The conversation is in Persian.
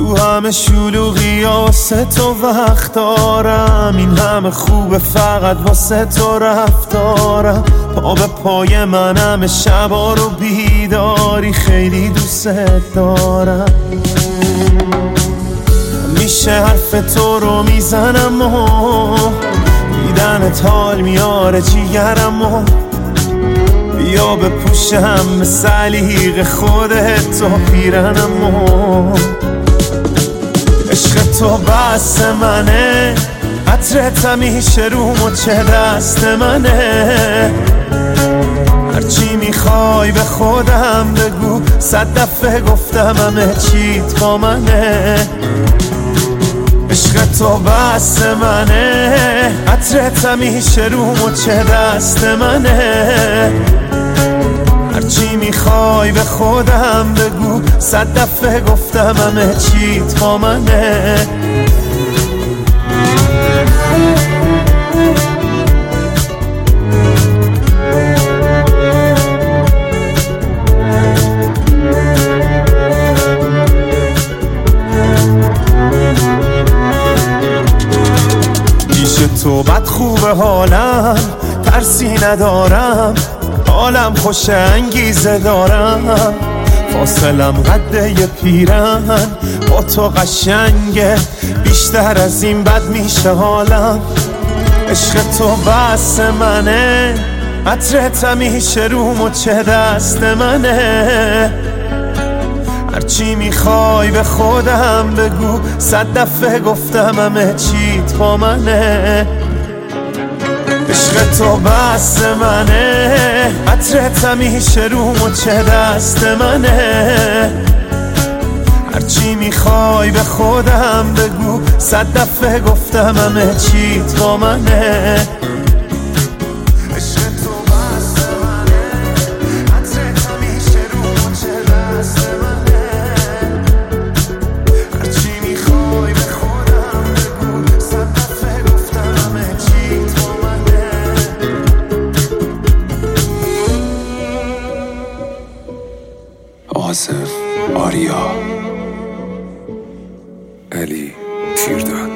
تو همه شلوغی واسه تو وقت دارم، این همه خوبه فقط واسه تو رفتارم. پا به پای منم شبا رو بیداری، خیلی دوست دارم. میشه حرف تو رو میزنم و دیدنت حال میاره جیگرم، بیا بپوشم به سلیق خودت تو پیرنم. عشق تو بس منه، عطرت همیشه رو مچ دست منه. هرچی میخوای به خودم بگو، 100 دفعه گفتم همه چیت با منه. عشق تو بس منه، عطرت همیشه رو مچ دست منه. هرچی میخوای به خودم بگو، 100 دفعه گفتم همه چیت با منه. تو بد خوبه حالم، ترسی ندارم، حالم خوش انگیزه دارم. فاصلم قده یه پیرن، با تو قشنگه، بیشتر از این بد میشه حالم. عشق تو بس منه، عطرت همیشه رو مچ دست منه. هرچی میخوای به خودم بگو، 100 دفعه گفتم همه چیت با منه. عشق تو بس منه، عطرت همیشه رو مچ دست منه. هرچی میخوای به خودم بگو، 100 دفعه گفتم همه چیت با منه. آصف آریا علی پیرداد.